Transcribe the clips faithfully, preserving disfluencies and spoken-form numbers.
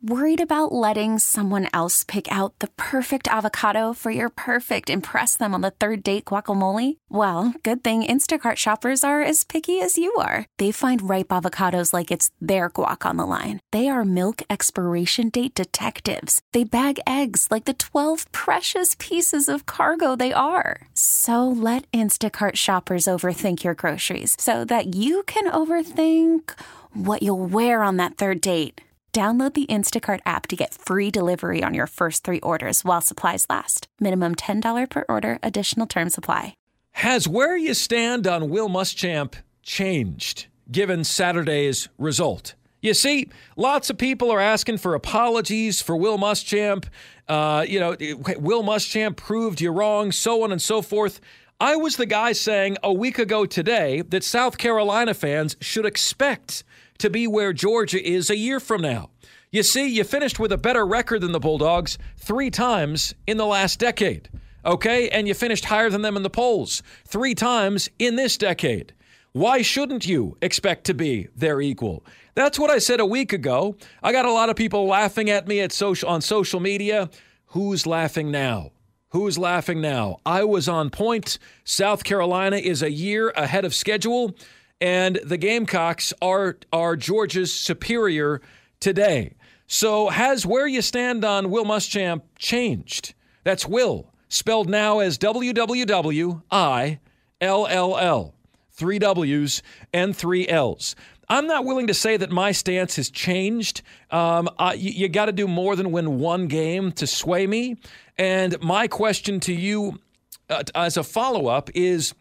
Worried about letting someone else pick out the perfect avocado for your perfect impress them on the third date guacamole? Well, good thing Instacart shoppers are as picky as you are. They find ripe avocados like it's their guac on the line. They are milk expiration date detectives. They bag eggs like the twelve precious pieces of cargo they are. So let Instacart shoppers overthink your groceries so that you can overthink what you'll wear on that third date. Download the Instacart app to get free delivery on your first three orders while supplies last. Minimum ten dollars per order. Additional terms apply. Has where you stand on Will Muschamp changed given Saturday's result? You see, lots of people are asking for apologies for Will Muschamp. Uh, you know, Will Muschamp proved you wrong, so on and so forth. I was the guy saying a week ago today that South Carolina fans should expect to be where Georgia is a year from now. You see, you finished with a better record than the Bulldogs three times in the last decade, okay? And you finished higher than them in the polls three times in this decade. Why shouldn't you expect to be their equal? That's what I said a week ago. I got a lot of people laughing at me at social on social media. Who's laughing now? Who's laughing now? I was on point. South Carolina is a year ahead of schedule. And the Gamecocks are are Georgia's superior today. So has where you stand on Will Muschamp changed? That's Will, spelled now as W W W I L L L. Three W's and three L's. I'm not willing to say that my stance has changed. Um, I, you you got to do more than win one game to sway me. And my question to you uh, as a follow-up is,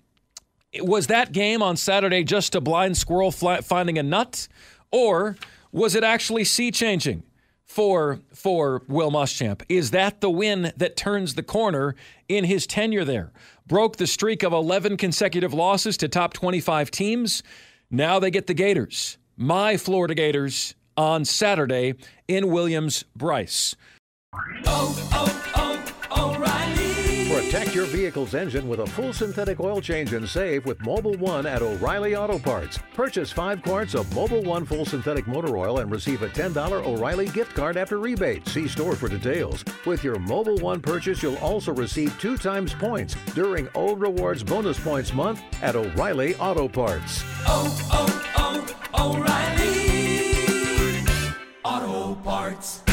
was that game on Saturday just a blind squirrel fly, finding a nut, or was it actually sea-changing for for Will Muschamp? Is that the win that turns the corner in his tenure there? Broke the streak of eleven consecutive losses to top twenty-five teams. Now they get the Gators, my Florida Gators, on Saturday in Williams-Brice. Oh, oh, oh, O'Reilly. Protect your vehicle's engine with a full synthetic oil change and save with Mobil one at O'Reilly Auto Parts. Purchase five quarts of Mobil one full synthetic motor oil and receive a ten dollars O'Reilly gift card after rebate. See store for details. With your Mobil one purchase, you'll also receive two times points during O Rewards Bonus Points Month at O'Reilly Auto Parts. Oh, oh, oh, O'Reilly Auto Parts.